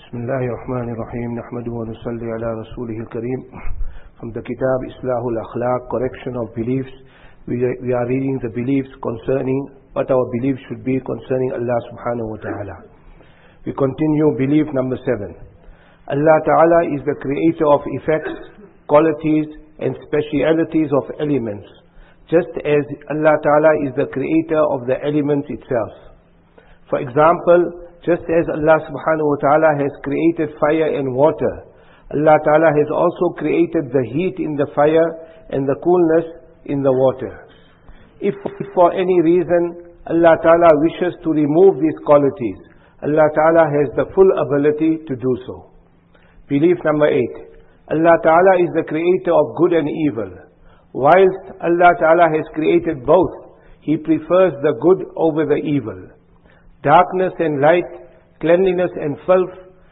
Bismillahir Rahmanir Rahim. Nahmaduhu wa nusalli ala rasulihil kareem. From the Kitab Islahul Akhlaq, correction of beliefs, we are reading the beliefs concerning what our beliefs should be concerning Allah subhanahu wa ta'ala. We continue belief number 7. Allah ta'ala is the creator of effects, qualities and specialities of elements, just as Allah ta'ala is the creator of the elements itself. For example, just as Allah subhanahu wa ta'ala has created fire and water, Allah ta'ala has also created the heat in the fire and the coolness in the water. If for any reason Allah ta'ala wishes to remove these qualities, Allah ta'ala has the full ability to do so. Belief number 8. Allah ta'ala is the creator of good and evil. Whilst Allah ta'ala has created both, He prefers the good over the evil. Darkness and light, cleanliness and filth,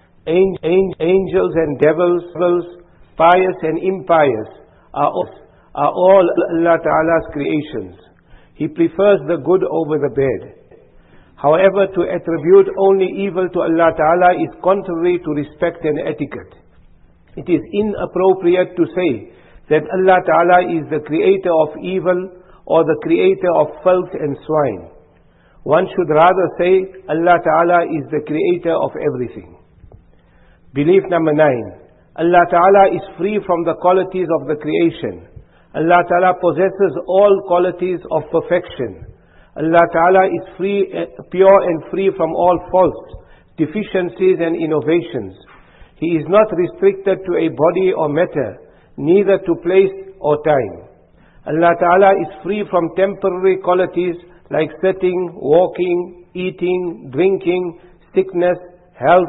angels and devils, pious and impious are all Allah Ta'ala's creations. He prefers the good over the bad. However, to attribute only evil to Allah Ta'ala is contrary to respect and etiquette. It is inappropriate to say that Allah Ta'ala is the creator of evil or the creator of filth and swine. One should rather say Allah Ta'ala is the creator of everything. Belief number 9. Allah Ta'ala is free from the qualities of the creation. Allah Ta'ala possesses all qualities of perfection. Allah Ta'ala is free, pure and free from all faults, deficiencies and innovations. He is not restricted to a body or matter, neither to place or time. Allah Ta'ala is free from temporary qualities like sitting, walking, eating, drinking, sickness, health,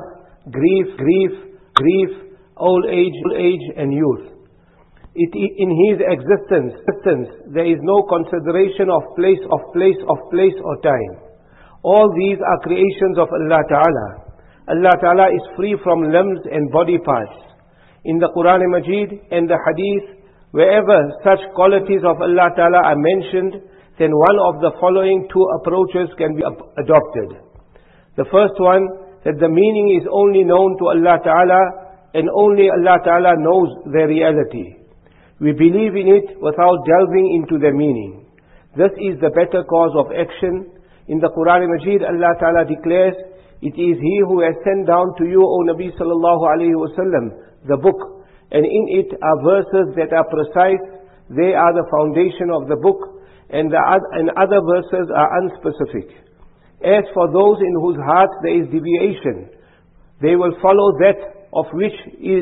grief, old age and youth. In His existence, there is no consideration of place or time. All these are creations of Allah Ta'ala. Allah Ta'ala is free from limbs and body parts. In the Quran Majid and the Hadith, wherever such qualities of Allah Ta'ala are mentioned, then one of the following two approaches can be adopted. The first one, that the meaning is only known to Allah Ta'ala and only Allah Ta'ala knows their reality. We believe in it without delving into the meaning. This is the better cause of action. In the Quran Majid, Allah Ta'ala declares, "It is He who has sent down to you, O Nabi sallallahu alayhi wasallam, the book, and in it are verses that are precise. They are the foundation of the book, and other verses are unspecific. As for those in whose hearts there is deviation, they will follow that of which is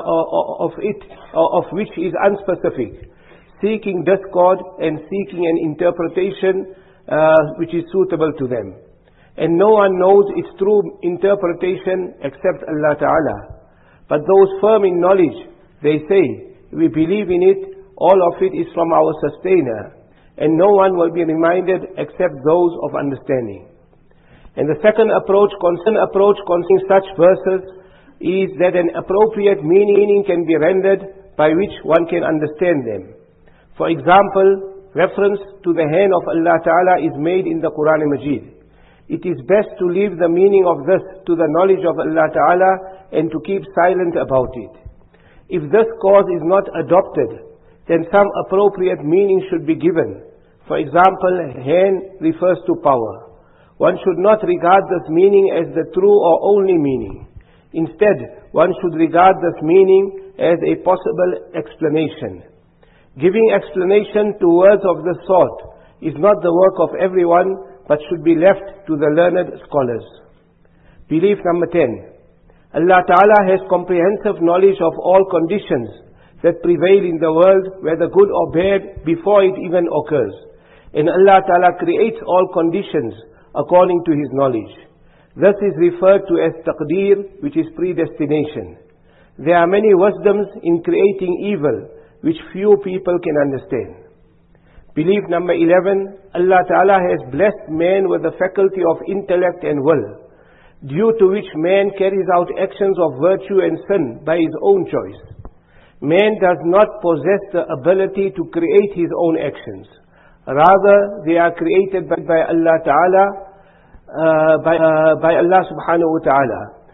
unspecific, seeking discord and seeking an interpretation which is suitable to them. And no one knows its true interpretation except Allah Ta'ala. But those firm in knowledge, they say, we believe in it, all of it is from our sustainer, and no one will be reminded except those of understanding. And the second approach concerning such verses is that an appropriate meaning can be rendered by which one can understand them. For example, reference to the hand of Allah Ta'ala is made in the Quran Majid. It is best to leave the meaning of this to the knowledge of Allah Ta'ala and to keep silent about it. If this cause is not adopted, then some appropriate meaning should be given. For example, hand refers to power. One should not regard this meaning as the true or only meaning. Instead, one should regard this meaning as a possible explanation. Giving explanation to words of this sort is not the work of everyone, but should be left to the learned scholars. Belief number 10. Allah Ta'ala has comprehensive knowledge of all conditions that prevail in the world, whether good or bad, before it even occurs. And Allah Ta'ala creates all conditions according to His knowledge. This is referred to as taqdeer, which is predestination. There are many wisdoms in creating evil, which few people can understand. Belief number 11. Allah Ta'ala has blessed man with the faculty of intellect and will, due to which man carries out actions of virtue and sin by his own choice. Man does not possess the ability to create his own actions. Rather, they are created by Allah Ta'ala, by Allah subhanahu wa ta'ala.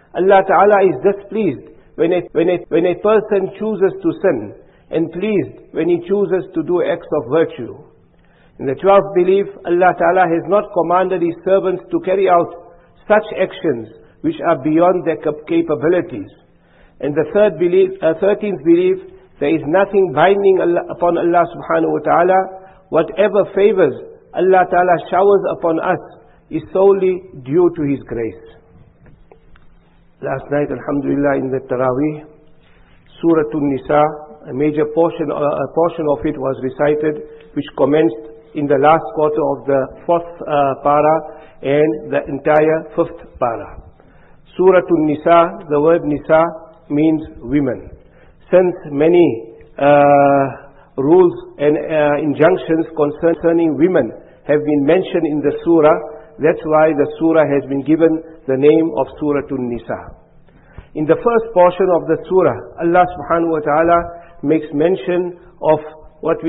Allah Ta'ala is displeased when a person chooses to sin, and pleased when he chooses to do acts of virtue. In the 12th belief, Allah Ta'ala has not commanded His servants to carry out such actions which are beyond their capabilities. And the 13th belief, there is nothing binding upon Allah Subhanahu wa Ta'ala. Whatever favors Allah Ta'ala showers upon us is solely due to His grace. Last night, alhamdulillah, in the Taraweeh, Surah An-Nisa, a major portion of it was recited, which commenced in the last quarter of the 4th para and the entire 5th para. Surah An-Nisa, the word Nisa means women. Since many rules and injunctions concerning women have been mentioned in the surah, that's why the surah has been given the name of Surah An-Nisa. In the first portion of the surah, Allah Subhanahu wa Ta'ala makes mention of what we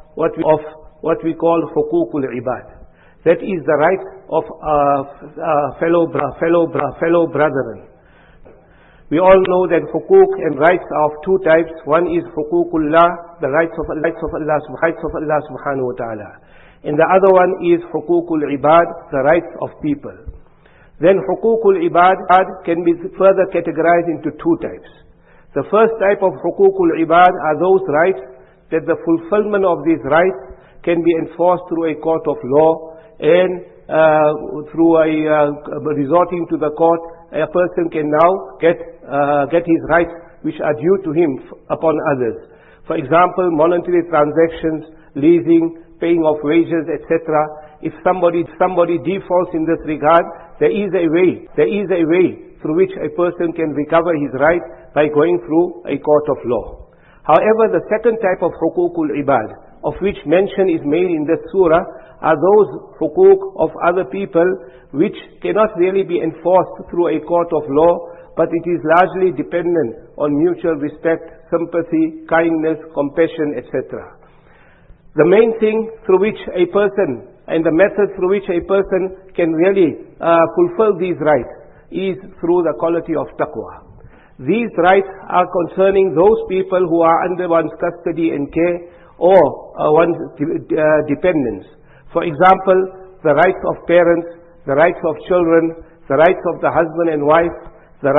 call Huququl Ibad. That is the rights of fellow brethren. We all know that Huquq and rights are of two types. One is Huququllah, the rights of Allah Subhanahu wa Ta'ala. And the other one is Huququl Ibad, the rights of people. Then Huququl Ibad can be further categorized into two types. The first type of Huququl Ibad are those rights that the fulfillment of these rights can be enforced through a court of law, and through resorting to the court, a person can now get his rights which are due to him upon others. For example, monetary transactions, leasing, paying of wages, etc. If somebody defaults in this regard, there is a way through which a person can recover his right by going through a court of law. However, the second type of Huququl Ibad, of which mention is made in this surah, are those huquq of other people which cannot really be enforced through a court of law, but it is largely dependent on mutual respect, sympathy, kindness, compassion, etc. The main thing through which a person, and the method through which a person can really fulfill these rights, is through the quality of taqwa. These rights are concerning those people who are under one's custody and care, or one's dependents. For example, the rights of parents, the rights of children, the rights of the husband and wife, the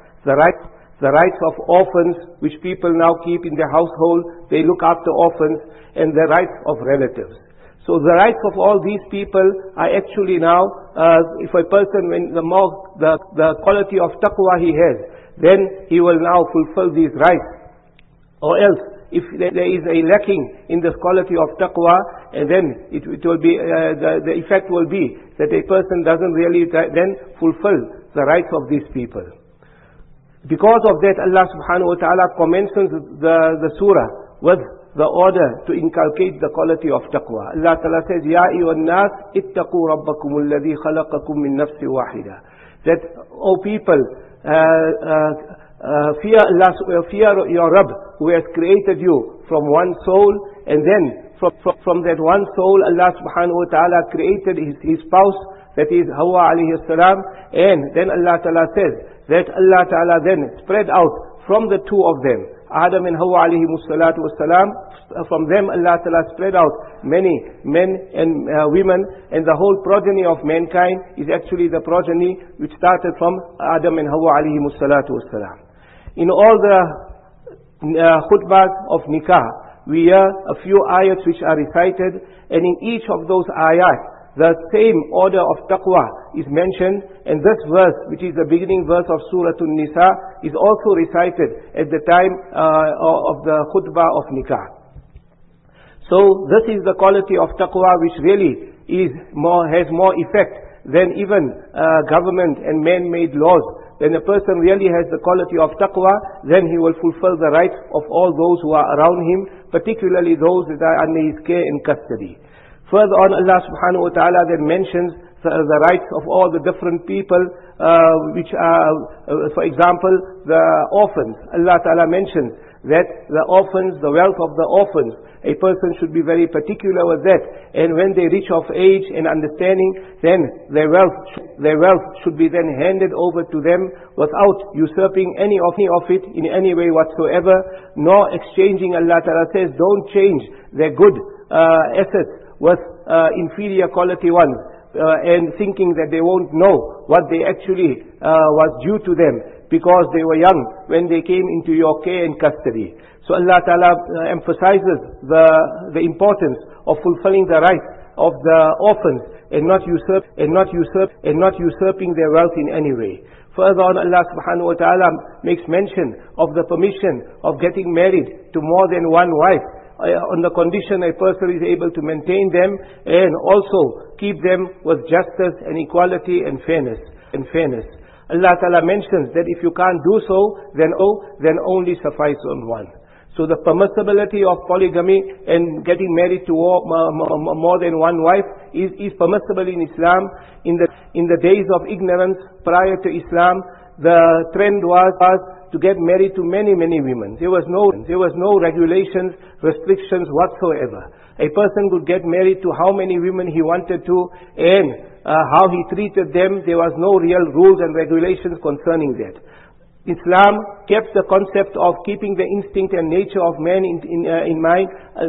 rights of orphans, which people now keep in their household, they look after orphans, and the rights of relatives. So the rights of all these people are actually now, if a person, when the quality of taqwa he has, then he will now fulfill these rights. Or else, if there is a lacking in this quality of taqwa, and then it will be, the effect will be that a person doesn't really then fulfill the rights of these people. Because of that, Allah Subhanahu wa Ta'ala commences the surah with the order to inculcate the quality of taqwa. Allah Ta'ala says, Ya ayyuhan nas, ittaqu rabbakum alladhi khalaqakum min nafsi wahida. That, O people, fear Allah, fear your Rabb, who has created you from one soul, and then from that one soul, Allah Subhanahu wa Ta'ala created his spouse, that is Hawa alayhi salam, and then Allah Ta'ala says that Allah Ta'ala then spread out from the two of them, Adam and Hawa alayhi salatu wassalam. From them Allah Ta'ala spread out many men and women, and the whole progeny of mankind is actually the progeny which started from Adam and Hawa alayhi salatu wassalam. In all the khutbahs of nikah, we hear a few ayats which are recited, and in each of those ayat, the same order of taqwa is mentioned, and this verse, which is the beginning verse of Surah An-Nisa, is also recited at the time of the khutbah of nikah. So this is the quality of taqwa which really has more effect than even government and man-made laws. When a person really has the quality of taqwa, then he will fulfill the rights of all those who are around him, particularly those that are under his care and custody. Further on, Allah Subhanahu wa Ta'ala then mentions the rights of all the different people, which are, for example, the orphans. Allah Ta'ala mentions that the orphans, the wealth of the orphans, a person should be very particular with that. And when they reach of age and understanding, then their wealth should be then handed over to them without usurping any of it in any way whatsoever, nor exchanging. Allah Ta'ala says, don't change their good assets with inferior quality ones, and thinking that they won't know what they actually was due to them, because they were young when they came into your care and custody. So Allah Ta'ala emphasizes the importance of fulfilling the rights of the orphans and not usurping their wealth in any way. Further on, Allah Subhanahu wa Ta'ala makes mention of the permission of getting married to more than one wife, on the condition a person is able to maintain them and also keep them with justice and equality and fairness. Allah Ta'ala mentions that if you can't do so, then only suffice on one. So the permissibility of polygamy and getting married to more than one wife is permissible in Islam. In the days of ignorance prior to Islam, the trend was to get married to many women. There was no regulations, restrictions whatsoever. A person could get married to how many women he wanted to, and how he treated them. There was no real rules and regulations concerning that. Islam kept the concept of keeping the instinct and nature of man in mind.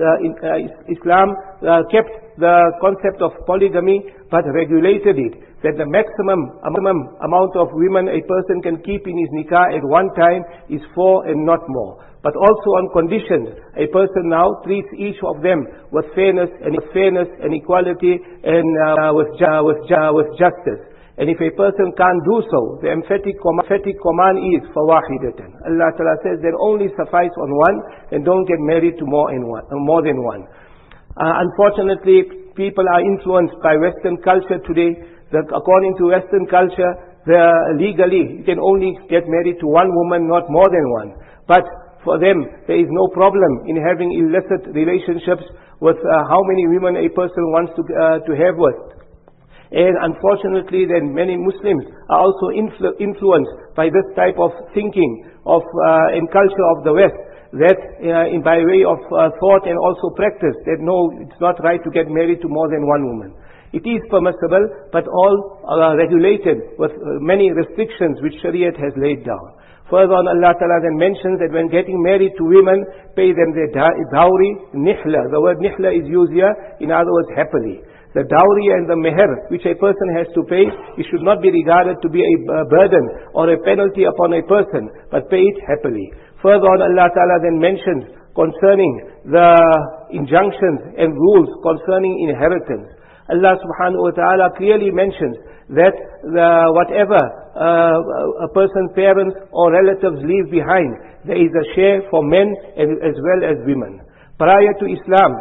Islam kept the concept of polygamy, but regulated it, that the maximum amount of women a person can keep in his nikah at one time is 4 and not more. But also on conditions, a person now treats each of them with fairness and equality and with justice. And if a person can't do so, the emphatic command is فَوَاحِدَةً. Allah Ta'ala says that only suffice on one, and don't get married to more than one. Unfortunately, people are influenced by Western culture today. According to Western culture, legally you can only get married to one woman, not more than one. But for them, there is no problem in having illicit relationships with how many women a person wants to have with. And unfortunately, then many Muslims are also influenced by this type of thinking and culture of the West, that by way of thought and also practice, that no, it's not right to get married to more than one woman. It is permissible, but all regulated with many restrictions which Shariat has laid down. Further on, Allah Ta'ala then mentions that when getting married to women, pay them their dowry, nihla. The word nihla is used here, in other words, happily. The dowry and the meher which a person has to pay, it should not be regarded to be a burden or a penalty upon a person, but pay it happily. Further on, Allah Ta'ala then mentions concerning the injunctions and rules concerning inheritance. Allah Subhanahu wa Ta'ala clearly mentions that whatever a person's parents or relatives leave behind, there is a share for men as well as women. Prior to Islam,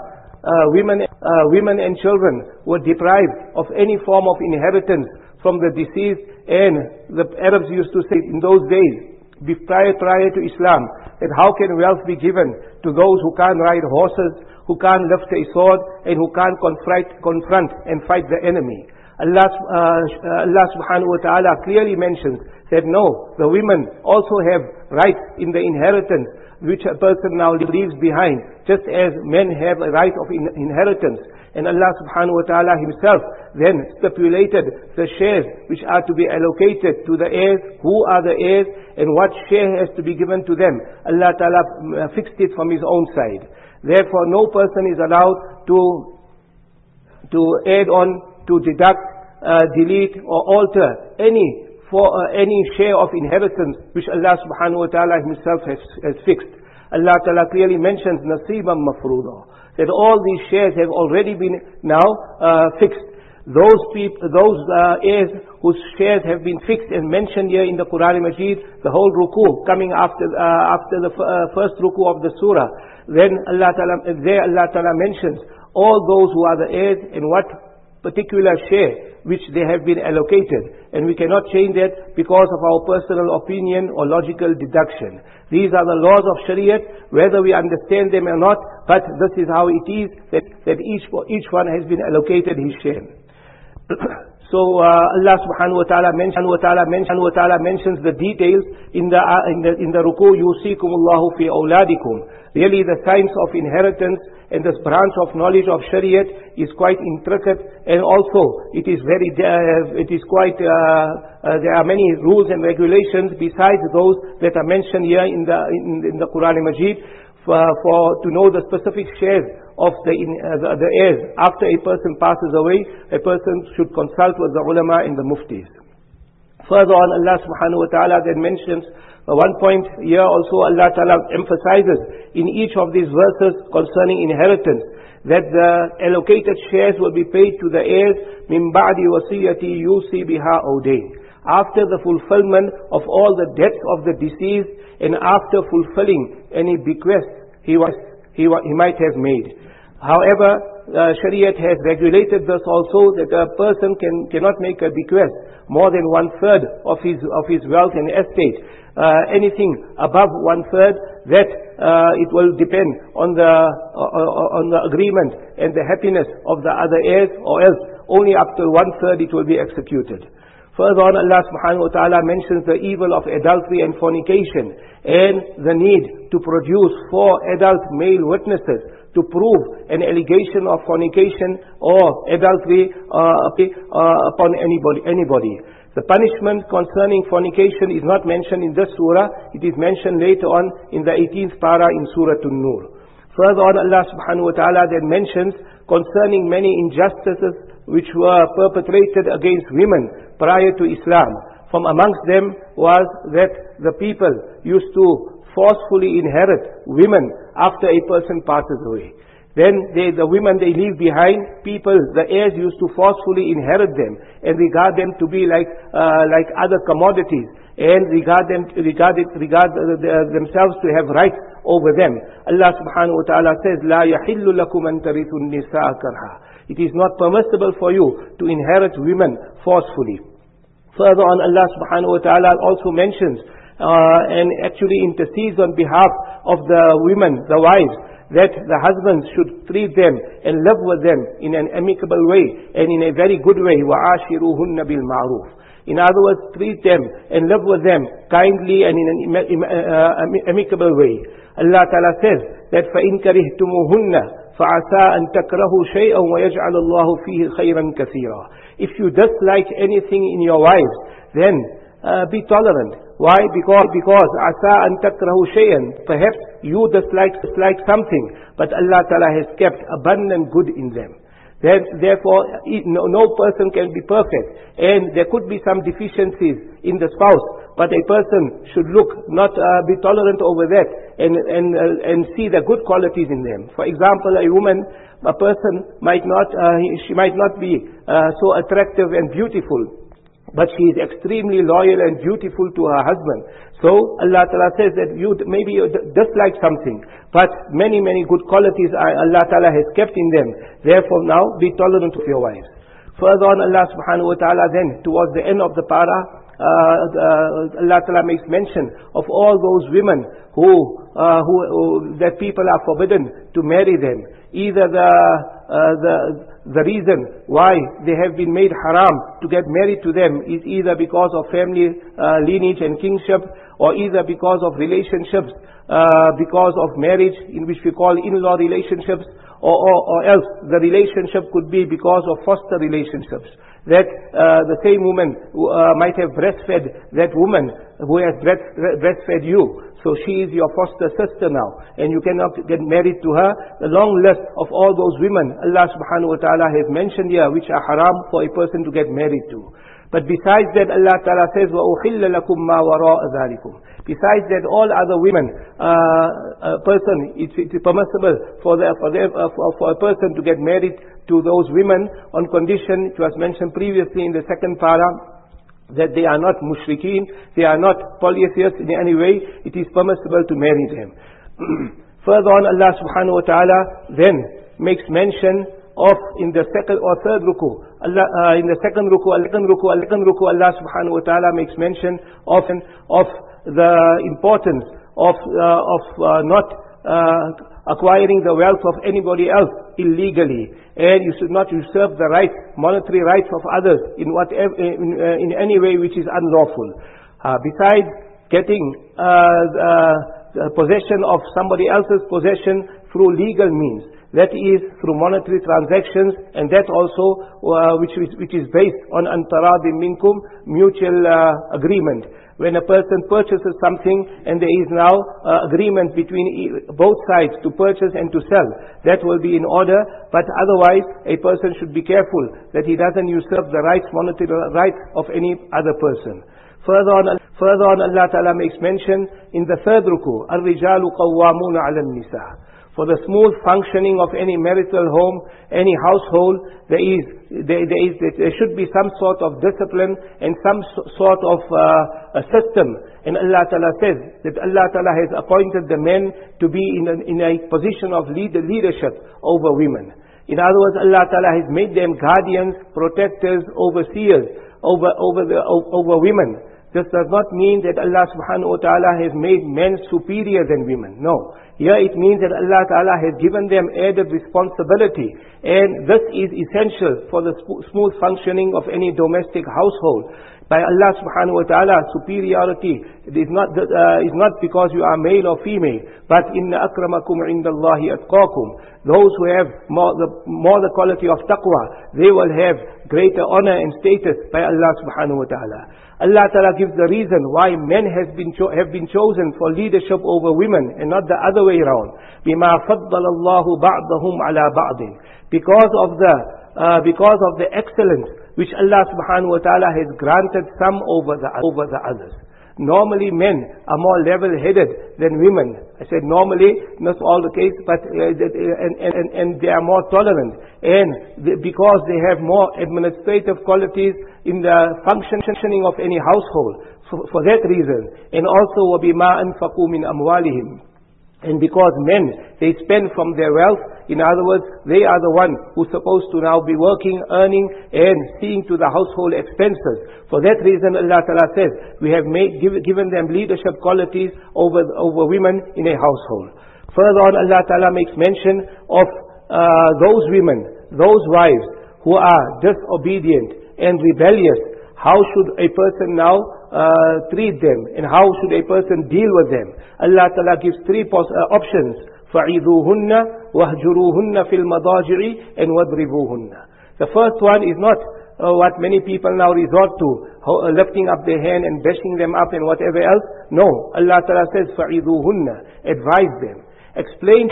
women and children were deprived of any form of inheritance from the deceased, and the Arabs used to say in those days, prior to Islam, that how can wealth be given to those who can't ride horses, who can't lift a sword, and who can't confront and fight the enemy. Allah Subhanahu wa Ta'ala clearly mentions that no, the women also have rights in the inheritance which a person now leaves behind, just as men have a right of inheritance. And Allah Subhanahu wa Ta'ala Himself then stipulated the shares which are to be allocated to the heirs, who are the heirs, and what share has to be given to them. Allah Ta'ala fixed it from His own side. Therefore, no person is allowed to add on, to deduct, delete or alter any share of inheritance which Allah Subhanahu wa Ta'ala Himself has fixed. Allah Ta'ala clearly mentions nasiban mafruda, that all these shares have already been now fixed. Those heirs whose shares have been fixed and mentioned here in the Quran Majid, the whole ruku coming after the first ruku of the surah, then Allah Ta'ala mentions all those who are the heirs and what particular share which they have been allocated, and we cannot change that because of our personal opinion or logical deduction. These are the laws of Shariat, whether we understand them or not, but this is how it is, that each one has been allocated his share. So Allah subhanahu wa ta'ala mentions the details in the ruku. Yusikumullahu fi awladikum. Really, the science of inheritance and this branch of knowledge of Shariat is quite intricate, and also it is quite. There are many rules and regulations besides those that are mentioned here in the Quran Majid. To know the specific shares of the heirs after a person passes away, a person should consult with the ulama and the muftis. Further on, Allah subhanahu wa ta'ala then mentions one point here also. Allah ta'ala emphasizes in each of these verses concerning inheritance that the allocated shares will be paid to the heirs min ba'di wasiyati yusi biha aw dayn, after the fulfillment of all the debts of the deceased and after fulfilling any bequest he might have made. However, Shariat has regulated this also, that a person cannot make a bequest more than 1/3 of his wealth and estate. Anything above 1/3, that it will depend on the agreement and the happiness of the other heirs, or else only up to 1/3 it will be executed. Further on, Allah subhanahu wa ta'ala mentions the evil of adultery and fornication and the need to produce 4 adult male witnesses to prove an allegation of fornication or adultery upon anybody. The punishment concerning fornication is not mentioned in this surah. It is mentioned later on in the 18th para in Surah An-Nur. Further on, Allah subhanahu wa ta'ala then mentions concerning many injustices which were perpetrated against women prior to Islam. From amongst them was that the people used to forcefully inherit women after a person passes away. Then the women they leave behind, the heirs used to forcefully inherit them and regard them to be like other commodities, and regard themselves to have rights over them. Allah subhanahu wa ta'ala says, "La yahillu lakum an tarithu an-nisaa karha." It is not permissible for you to inherit women forcefully. Further on, Allah subhanahu wa ta'ala also mentions and actually intercedes on behalf of the women, the wives, that the husbands should treat them and live with them in an amicable way and in a very good way. وَعَاشِرُوهُنَّ بِالْمَعْرُوفِ. In other words, treat them and live with them kindly and in an amicable way. Allah Ta'ala says that فَإِن كَرِهْتُمُوهُنَّ فَعَسَىٰ أَن تَكْرَهُوا شَيْئًا وَيَجْعَلَ اللَّهُ فِيهِ خَيْرًا كَثِيرًا. If you dislike anything in your wives, then be tolerant. Why? Because عَسَىٰ أَن تَكْرَهُوا شَيْئًا, perhaps you dislike something, but Allah Ta'ala has kept abundant good in them. Therefore, no person can be perfect, and there could be some deficiencies in the spouse, but a person should not be tolerant over that and see the good qualities in them. For example, a person she might not be so attractive and beautiful, but she is extremely loyal and dutiful to her husband. So Allah Ta'ala says that maybe you dislike something, but many good qualities Allah Ta'ala has kept in them. Therefore now be tolerant of your wives. Further on, Allah Subhanahu wa Ta'ala then, towards the end of the para, Allah Ta'ala makes mention of all those women that people are forbidden to marry them. Either the reason why they have been made haram to get married to them is either because of family lineage and kingship, or either because of relationships, because of marriage, in which we call in-law relationships, or else the relationship could be because of foster relationships. That the same woman might have breastfed that woman who has breastfed you. So she is your foster sister now, and you cannot get married to her. The long list of all those women Allah subhanahu wa ta'ala has mentioned here, which are haram for a person to get married to. But besides that, Allah Ta'ala says, وَأُحِلَّ لَكُمْ مَا وَرَاءَ ذَلِكُمْ. Besides that, all other women, it's permissible for a person to get married to those women on condition, it was mentioned previously in the second para, that they are not mushrikeen, they are not polytheists in any way. It is permissible to marry them. Further on, Allah subhanahu wa ta'ala then makes mention of, in the second or third ruku, in the second ruku, Allah subhanahu wa ta'ala makes mention of the importance of not acquiring the wealth of anybody else illegally, and you should not usurp the rights, monetary rights of others in any way which is unlawful. Besides getting possession of somebody else's possession through legal means, that is through monetary transactions, and that also which is based on antaradi minkum, mutual agreement. When a person purchases something and there is now agreement between both sides to purchase and to sell, that will be in order. But otherwise, a person should be careful that he doesn't usurp the rights, monetary rights of any other person. Further on, Allah Ta'ala makes mention in the third ruku, Ar-Rijalu Qawwamuna 'ala an-Nisa. For the smooth functioning of any marital home, any household, there should be some sort of discipline and some sort of a system. And Allah Ta'ala says that Allah Ta'ala has appointed the men to be in a position of leadership over women. In other words, Allah Ta'ala has made them guardians, protectors, overseers over women. This does not mean that Allah subhanahu wa ta'ala has made men superior than women. No. Here it means that Allah ta'ala has given them added responsibility. And this is essential for the smooth functioning of any domestic household. By Allah subhanahu wa ta'ala, superiority is not because you are male or female, but inna akramakum indallahi atqakum. Those who have more the quality of taqwa, they will have greater honor and status by Allah subhanahu wa ta'ala. Allah Ta'ala gives the reason why men have been chosen for leadership over women and not the other way around. بِمَا فَضَّلَ اللَّهُ بَعْضَهُمْ عَلَى بَعْضٍ. Because of the excellence which Allah subhanahu wa ta'ala has granted some over the others. Normally men are more level-headed than women. I said normally, not all the case, but and they are more tolerant. And because they have more administrative qualities in the functioning of any household, for that reason. And also, وَبِمَا أَنْفَقُوا مِنْ أَمْوَالِهِمْ. And because men, they spend from their wealth, in other words, they are the one who's supposed to now be working, earning, and seeing to the household expenses. For that reason, Allah Ta'ala says, we have given them leadership qualities over women in a household. Further on, Allah Ta'ala makes mention of those women, those wives who are disobedient and rebellious. How should a person now treat them, and how should a person deal with them? Allah Ta'ala gives three options. فَعِذُوهُنَّ وَهْجُرُوهُنَّ فِي الْمَضَاجِعِ and وَضْرِبُوهُنَّ. The first one is not what many people now resort to, lifting up their hand and bashing them up and whatever else. No, Allah Ta'ala says فَعِذُوهُنَّ. Advise them. Explain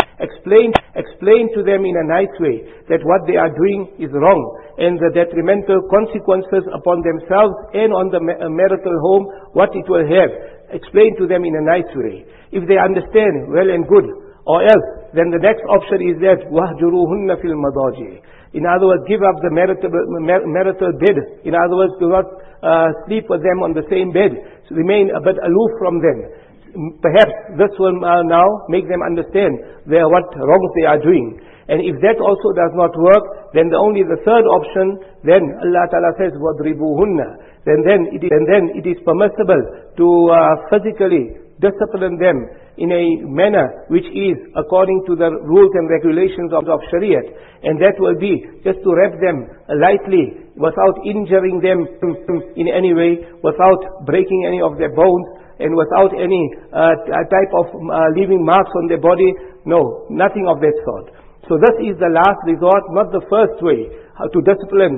to them in a nice way that what they are doing is wrong, and the detrimental consequences upon themselves and on the marital home, what it will have. Explain to them in a nice way. If they understand, well and good. Or else, then the next option is that وَهْجُرُوهُنَّ فِي الْمَضَاجِعِ. In other words, give up the marital bed. In other words, do not sleep with them on the same bed. So remain a bit aloof from them. Perhaps this will now make them understand what wrongs they are doing. And if that also does not work, then only the third option, then Allah Ta'ala says, وَضْرِبُوهُنَّ. Then it is permissible to physically discipline them in a manner which is according to the rules and regulations of Shariat. And that will be just to wrap them lightly without injuring them in any way, without breaking any of their bones, and without any type of leaving marks on their body. No, nothing of that sort. So this is the last resort, not the first way to discipline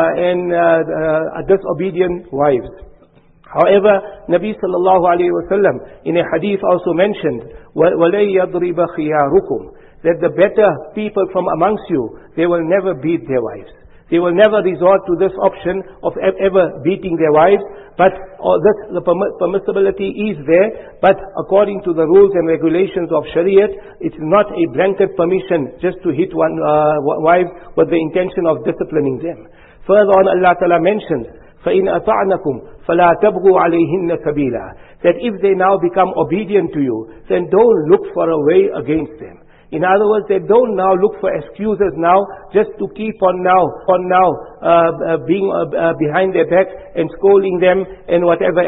disobedient wives. However, Nabi sallallahu alayhi wa sallam in a hadith also mentioned, وَلَيْ يَضْرِبَ خِيَارُكُمْ, that the better people from amongst you, they will never beat their wives. They will never resort to this option of ever beating their wives, but the permissibility is there, but according to the rules and regulations of Shariat, it's not a blanket permission just to hit one wife with the intention of disciplining them. Further on, Allah Ta'ala mentions, فَإِنْ أَطَعْنَكُمْ فَلَا تَبْغُوا عَلَيْهِنَّ سَبِيلًا, that if they now become obedient to you, then don't look for a way against them. In other words, they don't now look for excuses now just to keep on being behind their back and scolding them and whatever else.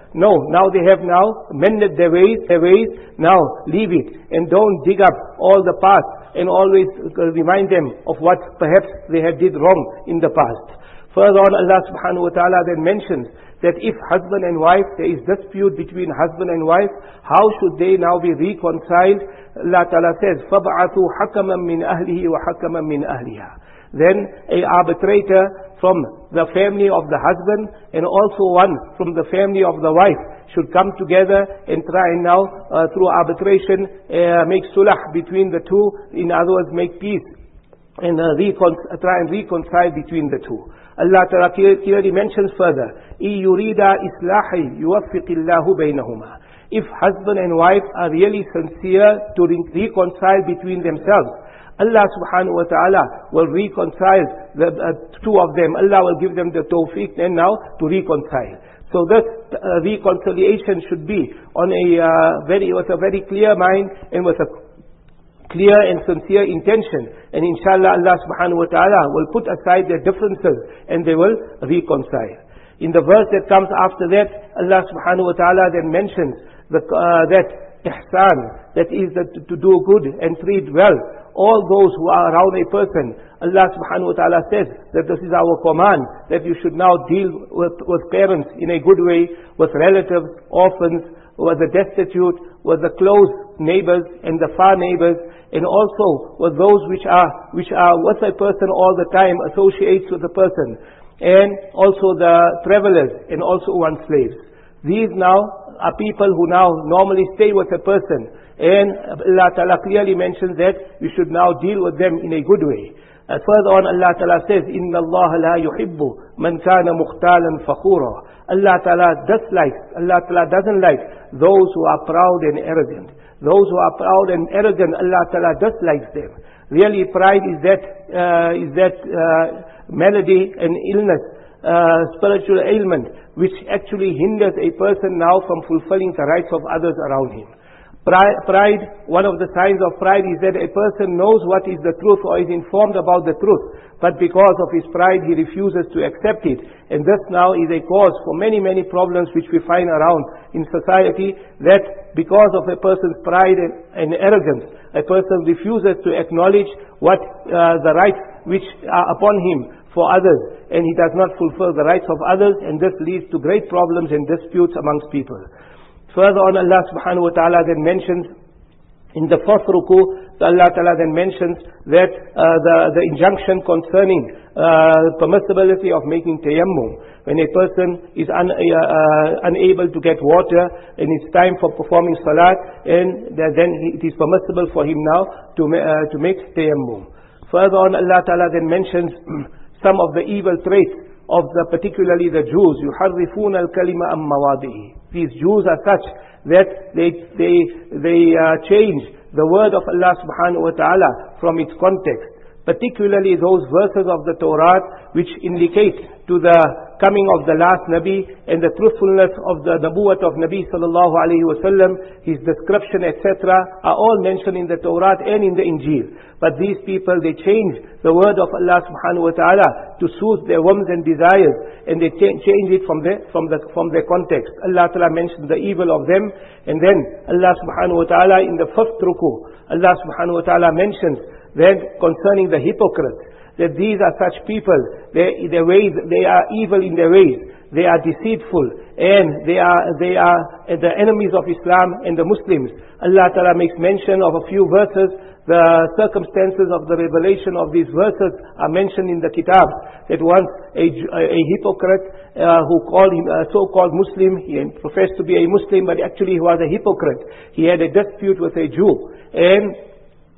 No, now they have now mended their ways, now leave it. And don't dig up all the past and always remind them of what perhaps they had did wrong in the past. Further on, Allah subhanahu wa ta'ala then mentions that if husband and wife, there is dispute between husband and wife, how should they now be reconciled? Allah ta'ala says, فَبْعَثُوا حَكَمًا مِّنْ أَهْلِهِ وَحَكَمًا مِّنْ أَهْلِهَا. Then an arbitrator from the family of the husband and also one from the family of the wife should come together and try and now through arbitration make sulah between the two. In other words, make peace and try and reconcile between the two. Allah Ta'ala clearly mentions further, يُرِيدَ إِصْلَاحًا يُوَفِّقِ اللَّهُ بَيْنَهُمَا. If husband and wife are really sincere to reconcile between themselves, Allah subhanahu wa ta'ala will reconcile the two of them. Allah will give them the tawfiq and now to reconcile. So this reconciliation should be on with a very clear mind and with a clear and sincere intention. And inshallah Allah subhanahu wa ta'ala will put aside their differences and they will reconcile. In the verse that comes after that, Allah subhanahu wa ta'ala then mentions that ihsan, that is to do good and treat well all those who are around a person. Allah subhanahu wa ta'ala says that this is our command, that you should now deal with parents in a good way, with relatives, orphans, with the destitute, with the close neighbors and the far neighbors, and also with those which are with a person all the time, associates with the person, and also the travelers, and also one's slaves. These now are people who now normally stay with a person, and Allah Ta'ala clearly mentions that we should now deal with them in a good way. Further on, Allah Ta'ala says, إِنَّ اللَّهَ لَا يُحِبُّ مَنْ كَانَ مُخْتَالًا فَخُورًا. Allah Ta'ala doesn't like those who are proud and arrogant. Those who are proud and arrogant, Allah Ta'ala dislikes them. Really, pride is that malady and illness, spiritual ailment, which actually hinders a person now from fulfilling the rights of others around him. Pride, one of the signs of pride is that a person knows what is the truth or is informed about the truth, but because of his pride he refuses to accept it. And this now is a cause for many, many problems which we find around in society, that because of a person's pride and arrogance, a person refuses to acknowledge what the rights which are upon him for others, and he does not fulfill the rights of others, and this leads to great problems and disputes amongst people. Further on, Allah subhanahu wa ta'ala then mentions in the fourth ruku, Allah ta'ala then mentions that the injunction concerning permissibility of making tayammum. When a person is unable to get water and it's time for performing salat, and then it is permissible for him now to make tayammum. Further on, Allah ta'ala then mentions some of the evil traits of particularly the Jews. يُحَرِّفُونَ الْكَلِمَ عَنْ مَوَاضِعِهِ. These Jews are such that they change the word of Allah subhanahu wa ta'ala from its context. Particularly those verses of the Torah which indicate to the coming of the last Nabi and the truthfulness of the Nabuwat of Nabi sallallahu alayhi wa sallam, his description, etc. are all mentioned in the Torah and in the Injil. But these people, they change the word of Allah subhanahu wa ta'ala to suit their whims and desires, and they change it from their context. Allah ta'ala mentions the evil of them, and then Allah subhanahu wa ta'ala in the first ruku, Allah subhanahu wa ta'ala mentions then concerning the hypocrites, that these are such people, their ways, they are evil in their ways, they are deceitful, and they are the enemies of Islam and the Muslims. Allah Ta'ala makes mention of a few verses. The circumstances of the revelation of these verses are mentioned in the kitab, that once a hypocrite who called him a so-called Muslim, he professed to be a Muslim, but actually he was a hypocrite. He had a dispute with a Jew, and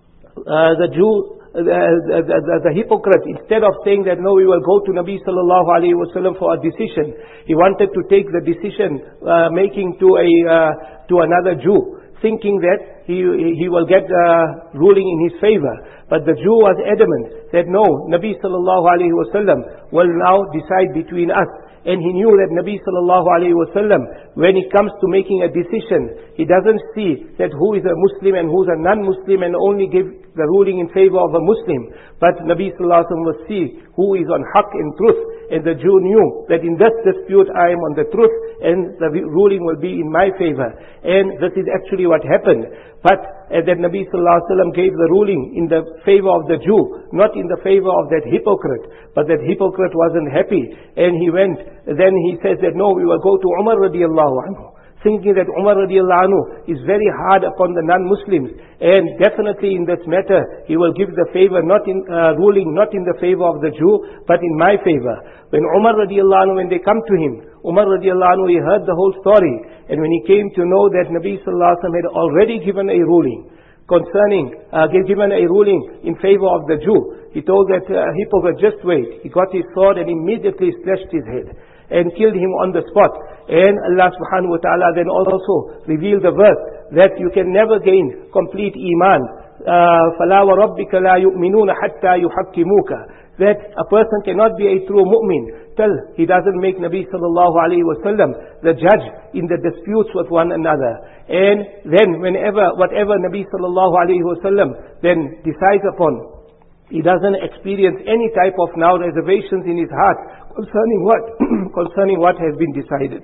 the hypocrite, instead of saying that no, we will go to Nabi sallallahu alayhi wa sallam for a decision, he wanted to take the decision making to another Jew, thinking that he will get ruling in his favor. But the Jew was adamant that no, Nabi sallallahu alayhi wa sallam will now decide between us. And he knew that Nabi sallallahu alayhi wa sallam, when it comes to making a decision, he doesn't see that who is a Muslim and who's a non-Muslim and only give the ruling in favor of a Muslim. But Nabi Sallallahu Alaihi Wasallam will see who is on haqq and truth. And the Jew knew that in this dispute I am on the truth and the ruling will be in my favor. And this is actually what happened. But that Nabi Sallallahu Alaihi Wasallam gave the ruling in the favor of the Jew, not in the favor of that hypocrite. But that hypocrite wasn't happy. And he went, then he says that no, we will go to Umar radiallahu anhu, thinking that Umar radiallahu anhu is very hard upon the non-Muslims, and definitely in this matter he will give the favor, not in ruling, not in the favor of the Jew, but in my favor. When Umar radiallahu anhu, when they come to him, Umar radiallahu anhu, he heard the whole story, and when he came to know that Nabi sallallahu alaihi wasallam had already given a ruling concerning, given a ruling in favor of the Jew, he told that hypocrite, just wait. He got his sword and immediately slashed his head and killed him on the spot. And Allah subhanahu wa ta'ala then also revealed the verse that you can never gain complete iman. فَلَا وَرَبِّكَ لَا يُؤْمِنُونَ حَتَّى يُحَكِّمُوكَ, that a person cannot be a true mu'min till he doesn't make Nabi sallallahu alayhi wa sallam the judge in the disputes with one another. And then whatever Nabi sallallahu alayhi wa sallam then decides upon, he doesn't experience any type of now reservations in his heart concerning what? Concerning what has been decided.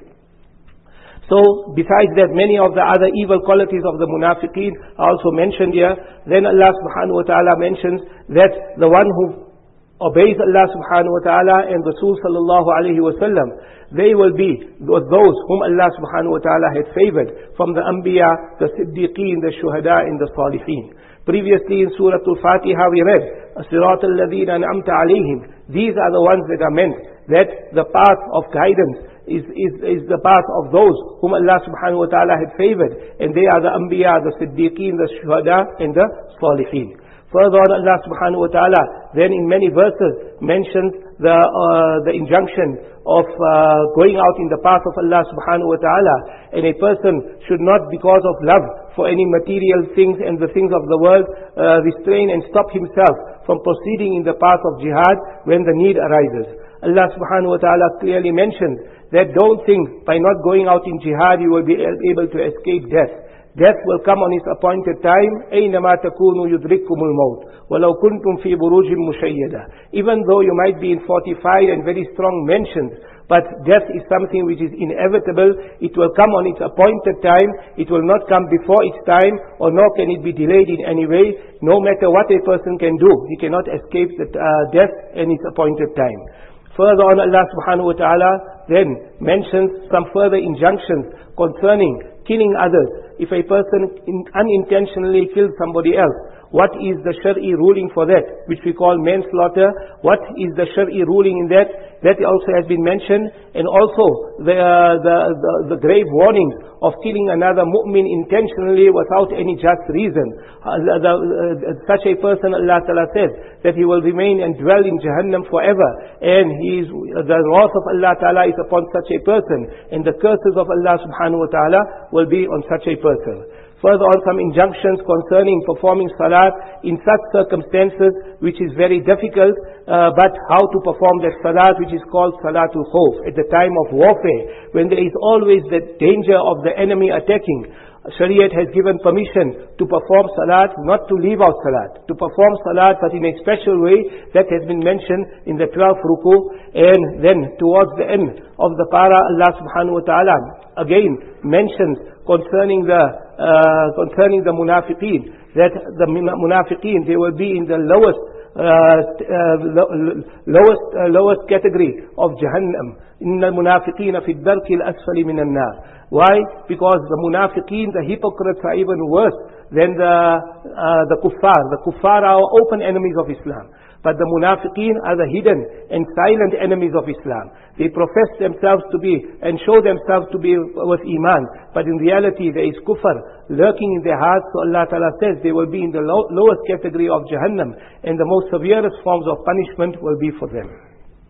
So, besides that, many of the other evil qualities of the munafiqeen are also mentioned here. Then Allah subhanahu wa ta'ala mentions that the one who obeys Allah subhanahu wa ta'ala and Rasul sallallahu alayhi wa sallam, they will be those whom Allah subhanahu wa ta'ala had favored from the Anbiya, the Siddiqeen, the Shuhada and the Salihin. Previously in Surah Al-Fatiha we read, As-Sirat al-Ladhina an'amta alayhim. These are the ones that are meant, that the path of guidance is the path of those whom Allah subhanahu wa ta'ala had favored. And they are the Anbiya, the Siddiqeen, the Shuhada and the Salihin. Further on, Allah subhanahu wa ta'ala then in many verses mentions the injunction of going out in the path of Allah subhanahu wa ta'ala. And a person should not, because of love for any material things and the things of the world, restrain and stop himself from proceeding in the path of jihad when the need arises. Allah subhanahu wa ta'ala clearly mentions that don't think by not going out in jihad you will be able to escape death. Death will come on its appointed time. أَيْنَمَا تَكُونُوا يُدْرِككُمُ الْمَوْتِ وَلَوْ كُنْتُمْ فِي بُرُوجٍ مُشَيَّدَةٍ. Even though you might be in fortified and very strong mansions, but death is something which is inevitable. It will come on its appointed time. It will not come before its time, or nor can it be delayed in any way. No matter what a person can do, he cannot escape the death and its appointed time. Further on, Allah subhanahu wa ta'ala then mentions some further injunctions concerning killing others. If a person unintentionally kills somebody else, what is the Shari'i ruling for that, which we call manslaughter? What is the Shari'i ruling in that? That also has been mentioned. And also the grave warnings of killing another mu'min intentionally without any just reason. Such a person, Allah Ta'ala says, that he will remain and dwell in Jahannam forever. And the wrath of Allah Ta'ala is upon such a person. And the curses of Allah Subhanahu Wa Ta'ala will be on such a person. Further on, some injunctions concerning performing salat in such circumstances which is very difficult, but how to perform that salat which is called salatul khawf at the time of warfare, when there is always the danger of the enemy attacking. Shariat has given permission to perform salat, not to leave out salat, to perform salat but in a special way that has been mentioned in the 12th ruku. And then towards the end of the para, Allah subhanahu wa ta'ala again mentions concerning the munafiqeen, that the munafiqeen, they will be in the lowest category of Jahannam. Inna al-munafiqeena fi ad-darki al-asfali min an-nar. Why? Because the munafiqeen, the hypocrites, are even worse than the kuffar. The kuffar are open enemies of Islam. But the munafiqeen are the hidden and silent enemies of Islam. They profess themselves to be and show themselves to be with Iman. But in reality there is kufr lurking in their hearts. So Allah Ta'ala says they will be in the lowest category of Jahannam. And the most severest forms of punishment will be for them.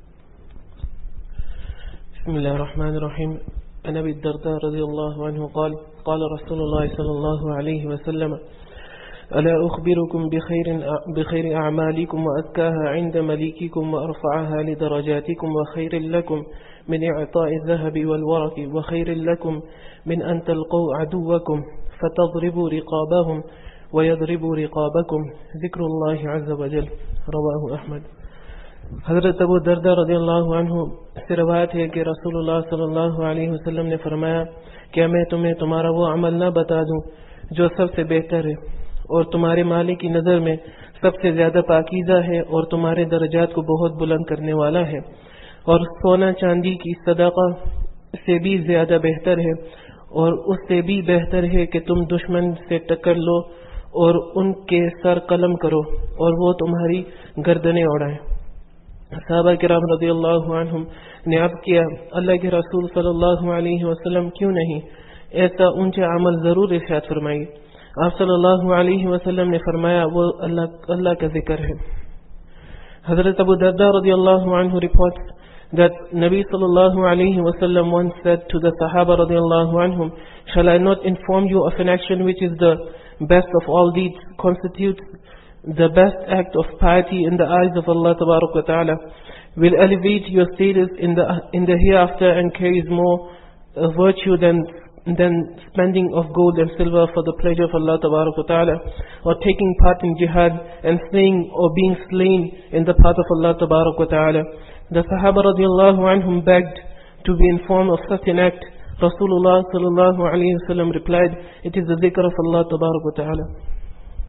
Bismillah ar-Rahman ar-Rahim. عن أبي الدرداء رضي الله عنه قال قال رسول الله صلى الله عليه وسلم ألا أخبركم بخير أعمالكم وأزكاها عند مليككم وأرفعها لدرجاتكم وخير لكم من إعطاء الذهب والورق وخير لكم من أن تلقوا عدوكم فتضربوا رقابهم وَيَضْرِبُوا رِقَابَكُمْ ذِكْرُ اللَّهِ عَزَّ وَجَلَّ رواہ احمد۔ حضرت ابو درداء رضی اللہ عنہ سے روایت ہے کہ رسول اللہ صلی اللہ علیہ وسلم نے فرمایا کہ میں تمہیں تمہارا وہ عمل نہ بتا دوں جو سب سے بہتر ہے اور تمہارے مالک کی نظر میں سب سے زیادہ پاکیزہ ہے اور تمہارے درجات کو بہت بلند کرنے والا ہے، اور سونا چاندی کی صدقہ سے بھی زیادہ بہتر ہے، اور اس سے بھی بہتر ہے کہ تم دشمن سے ٹکر لو اور ان کے سر قلم کرو اور وہ تمہاری گردنیں اڑائیں۔ صحابہ کرام رضی اللہ عنہم نے عرض کیا، اللہ کے رسول صلی اللہ علیہ وسلم کیوں نہیں ایسا اونچا عمل ضرور ارشاد فرمائیے۔ آپ صلی اللہ علیہ وسلم نے فرمایا وہ اللہ کا ذکر ہے۔ حضرت ابو درداء رضی اللہ عنہ reports that Nabi sallallahu alayhi wasallam once said to the Sahaba radiallahu anhum, shall I not inform you of an action which is the best of all deeds, constitutes the best act of piety in the eyes of Allah tabarak wa ta'ala, will elevate your status in the hereafter and carries more virtue than spending of gold and silver for the pleasure of Allah tabarak wa ta'ala, or taking part in jihad and slaying or being slain in the path of Allah tabarak wa ta'ala. The Sahaba radiallahu anhum begged to be informed of such an act. Rasulullah sallallahu alayhi wa sallam replied, it is the dhikr of Allah tabarak wa ta'ala.